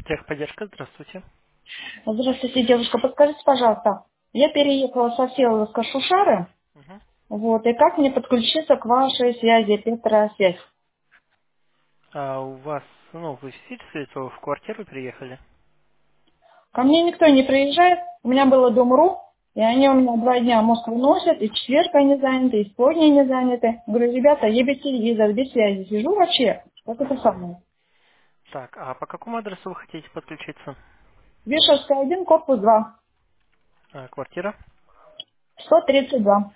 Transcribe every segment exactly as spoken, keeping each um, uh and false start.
Техподдержка, здравствуйте. Здравствуйте, девушка. Подскажите, пожалуйста, я переехала со села с Кашушары, Мгм. вот, и как мне подключиться к вашей связи, Петросвязь? А у вас, ну, вы в в квартиру переехали? Ко мне никто не приезжает, у меня было Дом.ру, и они у меня два дня мозг выносят, и четверг они заняты, и сегодня они заняты. Говорю, ребята, я без телевизора, без связи сижу вообще, как это самое. Так, а по какому адресу вы хотите подключиться? Вишерская один, корпус два, А, квартира? сто тридцать два.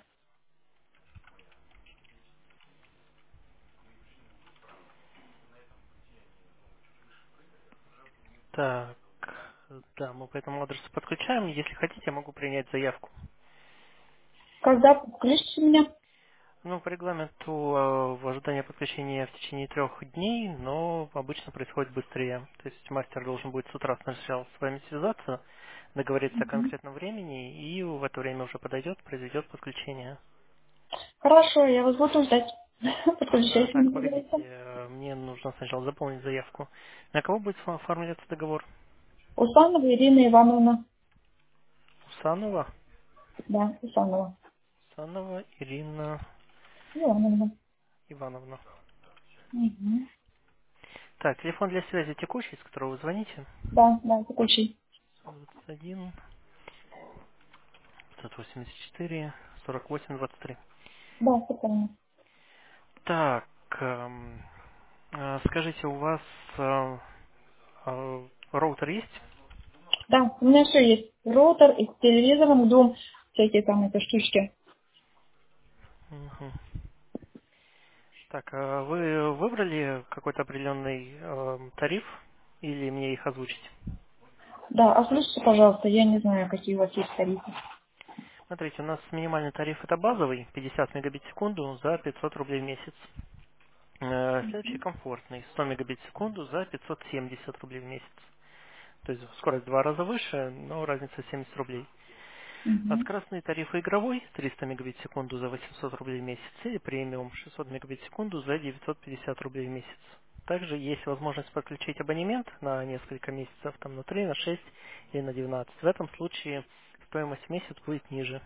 Так, да, мы по этому адресу подключаем. Если хотите, я могу принять заявку. Когда подключите меня? Ну, по регламенту э, в ожидании подключения в течение трех дней, но обычно происходит быстрее. То есть мастер должен будет с утра сначала с вами связаться, договориться о конкретном времени, и в это время уже подойдет, произведет подключение. Хорошо, я вас буду ждать. А, Подключайте так, меня, погодите, пожалуйста. э, мне нужно сначала заполнить заявку. На кого будет оф- оформляться договор? Усанова Ирина Ивановна. Усанова? Да, Усанова. Усанова Ирина Ивановна. Ивановна. Мгм. Так, телефон для связи текущий, с которого вы звоните. Да, да, текущий. двадцать один, пятьсот восемьдесят четыре, сорок восемь, двадцать три. Да, все правильно. Так, эм, э, скажите, у вас э, э, роутер есть? Да, у меня все есть. Роутер и с телевизором, дом, всякие там эти штучки. Мгм. Так, а вы выбрали какой-то определенный эм, тариф или мне их озвучить? Да, а слушайте, пожалуйста, я не знаю, какие у вас есть тарифы. Смотрите, у нас минимальный тариф это базовый, пятьдесят мегабит в секунду за пятьсот рублей в месяц. Э, Следующий комфортный, сто мегабит в секунду за пятьсот семьдесят рублей в месяц. То есть скорость в два раза выше, но разница семьдесят рублей. А Угу. скоростные тарифы игровой триста мегабит в секунду за восемьсот рублей в месяц или премиум шестьсот мегабит в секунду за девятьсот пятьдесят рублей в месяц. Также есть возможность подключить абонемент на несколько месяцев, там на три, на шесть или на двенадцать. В этом случае стоимость в месяц будет ниже.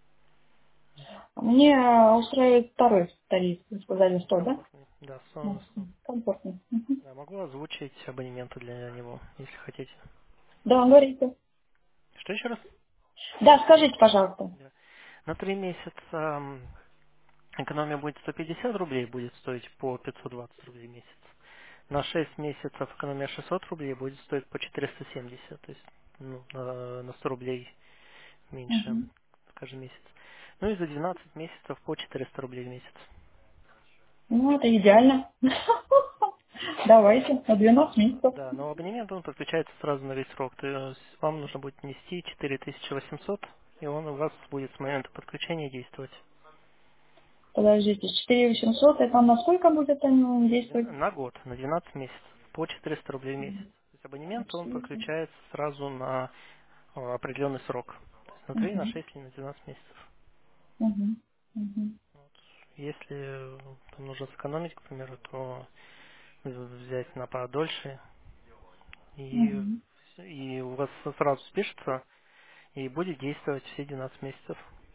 Мне э, устраивает второй тариф, вы сказали сто, да? Комфортный. Да, со- Да, со- комфортно. Мгм. да, могу озвучить абонементы для него, если хотите. Да, говорите. Что еще раз? Да, скажите, пожалуйста. Да. На три месяца м, экономия будет сто пятьдесят рублей, будет стоить по пятьсот двадцать рублей в месяц. На шесть месяцев экономия шестьсот рублей будет стоить по четыреста семьдесят, то есть ну, на, на сто рублей меньше Угу. каждый месяц. Ну и за двенадцать месяцев по четыреста рублей в месяц. Ну, это идеально. Давайте, на двенадцать месяцев. Да, но абонемент он подключается сразу на весь срок. То есть вам нужно будет внести четыре тысячи восемьсот, и он у вас будет с момента подключения действовать. Подождите, четыре тысячи восемьсот, это на сколько будет он действовать? На год, на двенадцать месяцев, по четыреста рублей в месяц. То есть абонемент он подключается сразу на э, определенный срок. То есть на три, на Угу. шесть или на двенадцать месяцев. Угу. Угу. Вот. Если э, там нужно сэкономить, к примеру, то взять на подольше, и, Угу. и у вас сразу спишется, и будет действовать все двенадцать месяцев.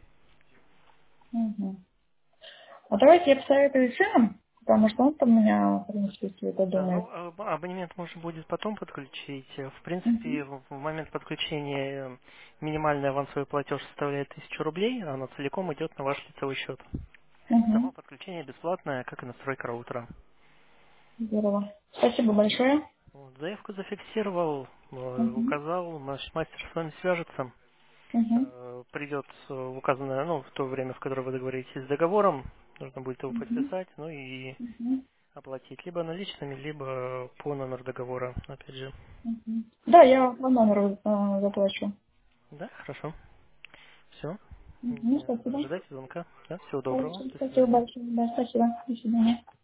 Угу. А давайте я посоветую сыном, потому что он там у меня, в принципе, все это Да, ну думает. аб- абонемент можно будет потом подключить. Э, В Угу. принципе, в в момент подключения э, минимальный авансовый платеж составляет тысячу рублей, а она целиком идет на ваш лицевой счет. Угу. Само подключение бесплатное, как и настройка роутера. Здорово. Спасибо большое. Вот, заявку зафиксировал, э, Угу. указал, наш мастер с вами свяжется. Угу. Э, придет э, в указанное, ну, в то время, в которое вы договоритесь с договором, нужно будет его Угу. подписать, ну и Угу. оплатить либо наличными, либо по номеру договора, опять же. Угу. Да, я по номеру э, заплачу. Да, хорошо. Все. Угу. Спасибо. Ожидайте звонка. Да, всего доброго. Хорошо. До Спасибо свидания. большое. Да, спасибо. До свидания.